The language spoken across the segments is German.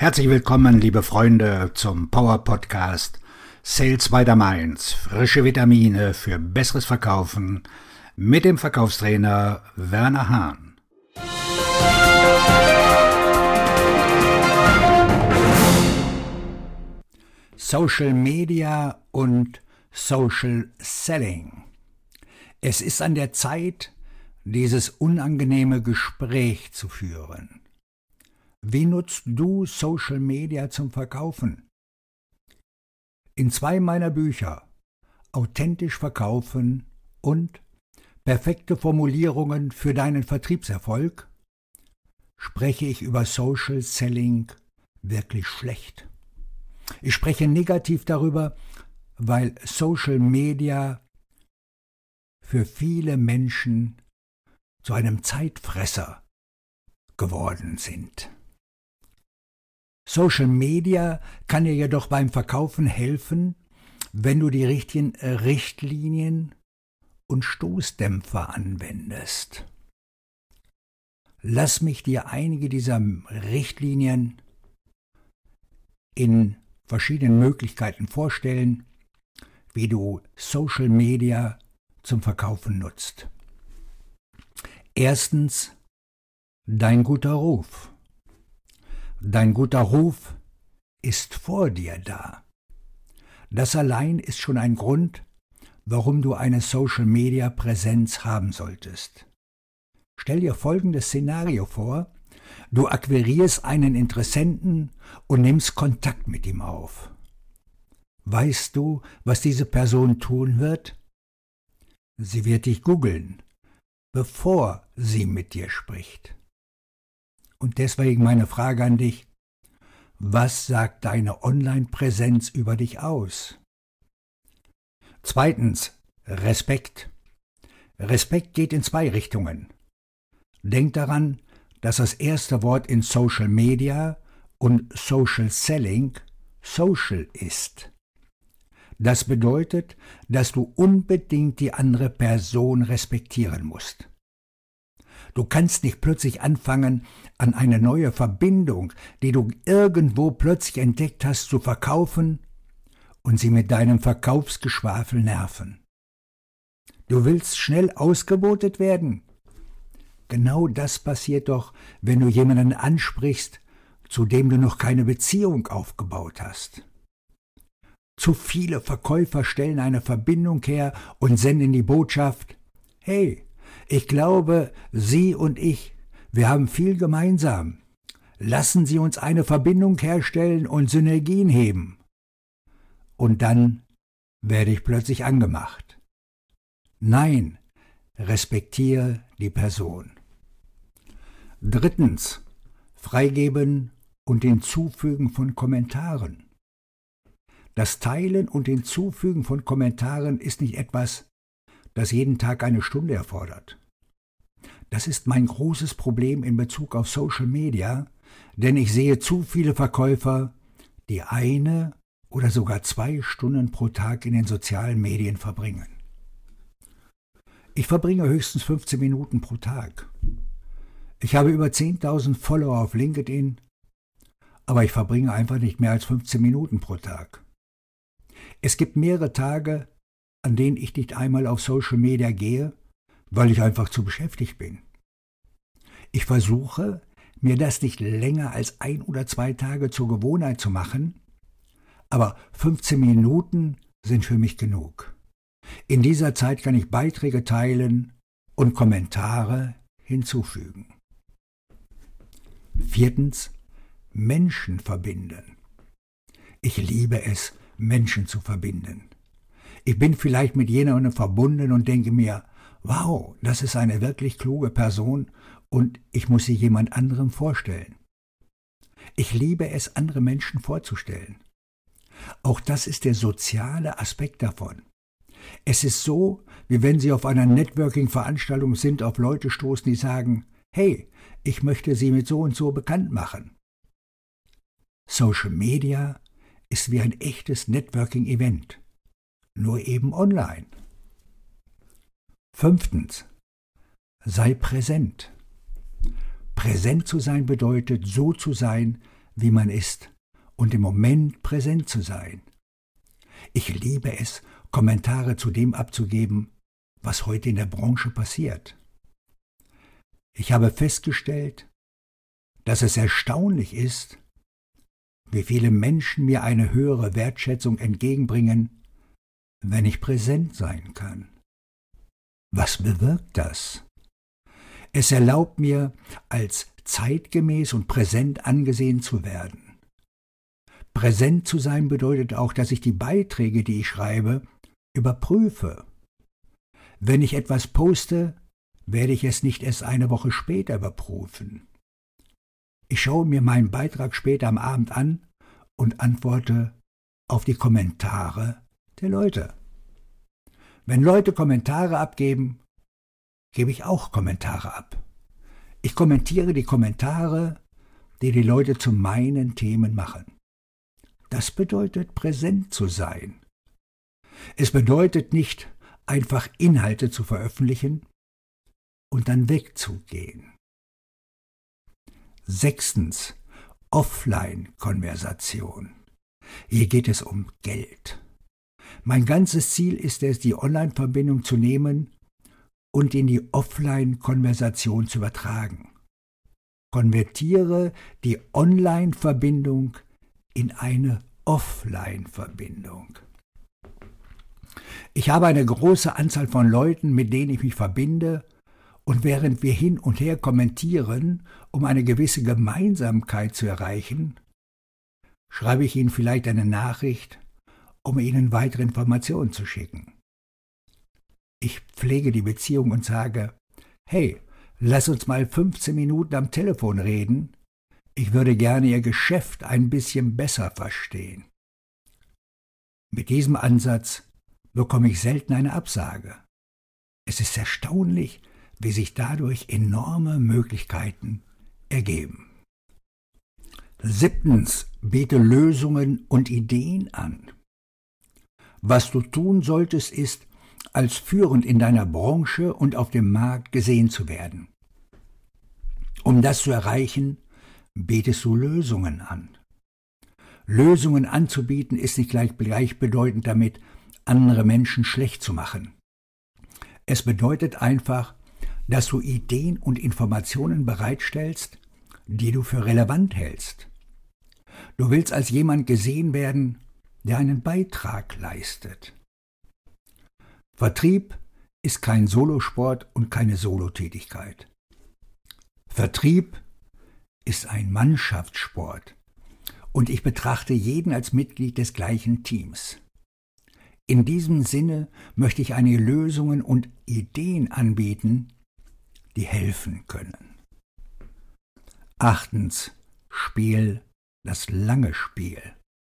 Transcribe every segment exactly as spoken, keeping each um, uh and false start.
Herzlich willkommen, liebe Freunde, zum Power Podcast Sales by the Mainz. Frische Vitamine für besseres Verkaufen mit dem Verkaufstrainer Werner Hahn. Social Media und Social Selling. Es ist an der Zeit, dieses unangenehme Gespräch zu führen. Wie nutzt du Social Media zum Verkaufen? In zwei meiner Bücher, Authentisch verkaufen und Perfekte Formulierungen für deinen Vertriebserfolg, spreche ich über Social Selling wirklich schlecht. Ich spreche negativ darüber, weil Social Media für viele Menschen zu einem Zeitfresser geworden sind. Social Media kann dir jedoch beim Verkaufen helfen, wenn du die richtigen Richtlinien und Stoßdämpfer anwendest. Lass mich dir einige dieser Richtlinien in verschiedenen Möglichkeiten vorstellen, wie du Social Media zum Verkaufen nutzt. Erstens, dein guter Ruf. Dein guter Ruf ist vor dir da. Das allein ist schon ein Grund, warum du eine Social-Media-Präsenz haben solltest. Stell dir folgendes Szenario vor: Du akquirierst einen Interessenten und nimmst Kontakt mit ihm auf. Weißt du, was diese Person tun wird? Sie wird dich googeln, bevor sie mit dir spricht. Und deswegen meine Frage an dich: Was sagt deine Online-Präsenz über dich aus? Zweitens, Respekt. Respekt geht in zwei Richtungen. Denk daran, dass das erste Wort in Social Media und Social Selling Social ist. Das bedeutet, dass du unbedingt die andere Person respektieren musst. Du kannst nicht plötzlich anfangen, an eine neue Verbindung, die du irgendwo plötzlich entdeckt hast, zu verkaufen und sie mit deinem Verkaufsgeschwafel nerven. Du willst schnell ausgebotet werden? Genau das passiert doch, wenn du jemanden ansprichst, zu dem du noch keine Beziehung aufgebaut hast. Zu viele Verkäufer stellen eine Verbindung her und senden die Botschaft: Hey, ich glaube, Sie und ich, wir haben viel gemeinsam. Lassen Sie uns eine Verbindung herstellen und Synergien heben. Und dann werde ich plötzlich angemacht. Nein, respektiere die Person. Drittens, Freigeben und Hinzufügen von Kommentaren. Das Teilen und Hinzufügen von Kommentaren ist nicht etwas, das jeden Tag eine Stunde erfordert. Das ist mein großes Problem in Bezug auf Social Media, denn ich sehe zu viele Verkäufer, die eine oder sogar zwei Stunden pro Tag in den sozialen Medien verbringen. Ich verbringe höchstens fünfzehn Minuten pro Tag. Ich habe über zehntausend Follower auf LinkedIn, aber ich verbringe einfach nicht mehr als fünfzehn Minuten pro Tag. Es gibt mehrere Tage, an denen ich nicht einmal auf Social Media gehe, weil ich einfach zu beschäftigt bin. Ich versuche, mir das nicht länger als ein oder zwei Tage zur Gewohnheit zu machen, aber fünfzehn Minuten sind für mich genug. In dieser Zeit kann ich Beiträge teilen und Kommentare hinzufügen. Viertens, Menschen verbinden. Ich liebe es, Menschen zu verbinden. Ich bin vielleicht mit jemandem verbunden und denke mir: Wow, das ist eine wirklich kluge Person und ich muss sie jemand anderem vorstellen. Ich liebe es, andere Menschen vorzustellen. Auch das ist der soziale Aspekt davon. Es ist so, wie wenn Sie auf einer Networking-Veranstaltung sind, auf Leute stoßen, die sagen: Hey, ich möchte Sie mit so und so bekannt machen. Social Media ist wie ein echtes Networking-Event, nur eben online. Fünftens, sei präsent. Präsent zu sein bedeutet, so zu sein, wie man ist und im Moment präsent zu sein. Ich liebe es, Kommentare zu dem abzugeben, was heute in der Branche passiert. Ich habe festgestellt, dass es erstaunlich ist, wie viele Menschen mir eine höhere Wertschätzung entgegenbringen, wenn ich präsent sein kann. Was bewirkt das? Es erlaubt mir, als zeitgemäß und präsent angesehen zu werden. Präsent zu sein bedeutet auch, dass ich die Beiträge, die ich schreibe, überprüfe. Wenn ich etwas poste, werde ich es nicht erst eine Woche später überprüfen. Ich schaue mir meinen Beitrag später am Abend an und antworte auf die Kommentare der Leute. Wenn Leute Kommentare abgeben, gebe ich auch Kommentare ab. Ich kommentiere die Kommentare, die die Leute zu meinen Themen machen. Das bedeutet, präsent zu sein. Es bedeutet nicht, einfach Inhalte zu veröffentlichen und dann wegzugehen. Sechstens, Offline-Konversation. Hier geht es um Geld. Mein ganzes Ziel ist es, die Online-Verbindung zu nehmen und in die Offline-Konversation zu übertragen. Konvertiere die Online-Verbindung in eine Offline-Verbindung. Ich habe eine große Anzahl von Leuten, mit denen ich mich verbinde, und während wir hin und her kommentieren, um eine gewisse Gemeinsamkeit zu erreichen, schreibe ich ihnen vielleicht eine Nachricht, um ihnen weitere Informationen zu schicken. Ich pflege die Beziehung und sage, hey, lass uns mal fünfzehn Minuten am Telefon reden, ich würde gerne Ihr Geschäft ein bisschen besser verstehen. Mit diesem Ansatz bekomme ich selten eine Absage. Es ist erstaunlich, wie sich dadurch enorme Möglichkeiten ergeben. Siebtens, biete Lösungen und Ideen an. Was du tun solltest, ist, als führend in deiner Branche und auf dem Markt gesehen zu werden. Um das zu erreichen, bietest du Lösungen an. Lösungen anzubieten ist nicht gleich, gleichbedeutend damit, andere Menschen schlecht zu machen. Es bedeutet einfach, dass du Ideen und Informationen bereitstellst, die du für relevant hältst. Du willst als jemand gesehen werden, der einen Beitrag leistet. Vertrieb ist kein Solosport und keine Solotätigkeit. Vertrieb ist ein Mannschaftssport und ich betrachte jeden als Mitglied des gleichen Teams. In diesem Sinne möchte ich einige Lösungen und Ideen anbieten, die helfen können. Achtens, Spiel das lange Spiel.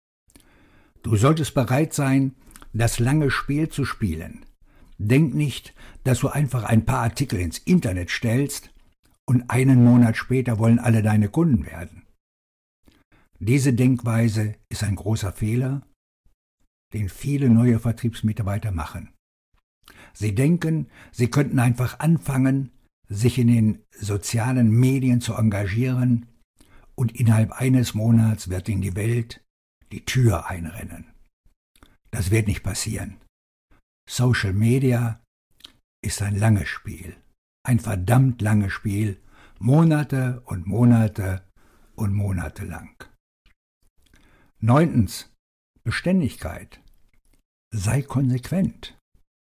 Du solltest bereit sein, das lange Spiel zu spielen. Denk nicht, dass du einfach ein paar Artikel ins Internet stellst und einen Monat später wollen alle deine Kunden werden. Diese Denkweise ist ein großer Fehler, den viele neue Vertriebsmitarbeiter machen. Sie denken, sie könnten einfach anfangen, sich in den sozialen Medien zu engagieren und innerhalb eines Monats wird ihnen die Welt die Tür einrennen. Das wird nicht passieren. Social Media ist ein langes Spiel, ein verdammt langes Spiel, Monate und Monate und Monate lang. Neuntens, Beständigkeit. Sei konsequent.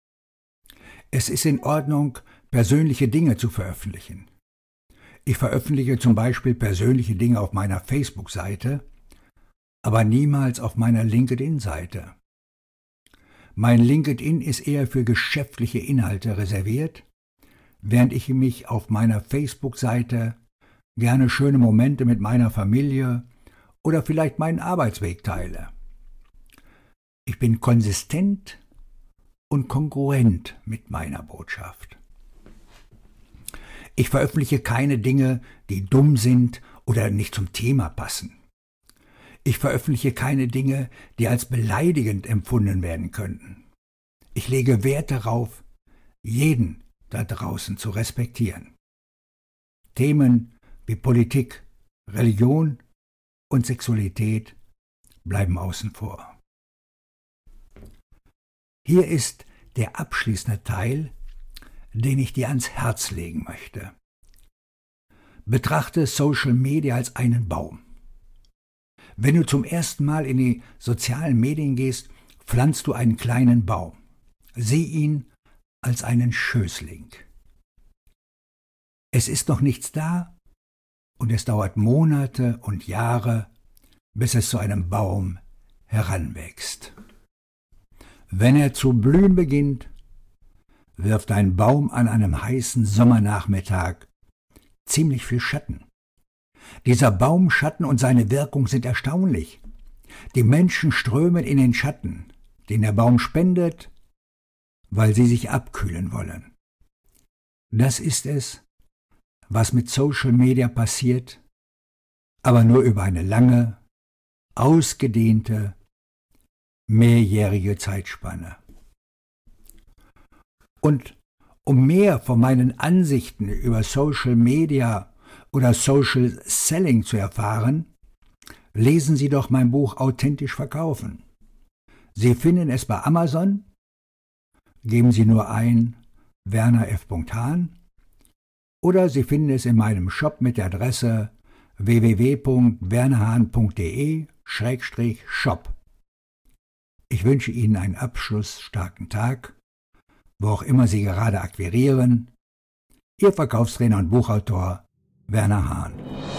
Es ist in Ordnung, persönliche Dinge zu veröffentlichen. Ich veröffentliche zum Beispiel persönliche Dinge auf meiner Facebook-Seite, aber niemals auf meiner LinkedIn-Seite. Mein LinkedIn ist eher für geschäftliche Inhalte reserviert, während ich mich auf meiner Facebook-Seite gerne schöne Momente mit meiner Familie oder vielleicht meinen Arbeitsweg teile. Ich bin konsistent und kongruent mit meiner Botschaft. Ich veröffentliche keine Dinge, die dumm sind oder nicht zum Thema passen. Ich veröffentliche keine Dinge, die als beleidigend empfunden werden könnten. Ich lege Wert darauf, jeden da draußen zu respektieren. Themen wie Politik, Religion und Sexualität bleiben außen vor. Hier ist der abschließende Teil, den ich dir ans Herz legen möchte. Betrachte Social Media als einen Baum. Wenn du zum ersten Mal in die sozialen Medien gehst, pflanzt du einen kleinen Baum. Sieh ihn als einen Schößling. Es ist noch nichts da und es dauert Monate und Jahre, bis es zu einem Baum heranwächst. Wenn er zu blühen beginnt, wirft ein Baum an einem heißen Sommernachmittag ziemlich viel Schatten. Dieser Baumschatten und seine Wirkung sind erstaunlich. Die Menschen strömen in den Schatten, den der Baum spendet, weil sie sich abkühlen wollen. Das ist es, was mit Social Media passiert, aber nur über eine lange, ausgedehnte, mehrjährige Zeitspanne. Und um mehr von meinen Ansichten über Social Media oder Social Selling zu erfahren, lesen Sie doch mein Buch Authentisch verkaufen. Sie finden es bei Amazon, geben Sie nur ein Werner F. Hahn oder Sie finden es in meinem Shop mit der Adresse w w w punkt wernerhahn punkt d e Schrägstrich shop. Ich wünsche Ihnen einen abschlussstarken Tag, wo auch immer Sie gerade akquirieren. Ihr Verkaufstrainer und Buchautor Werner Hahn.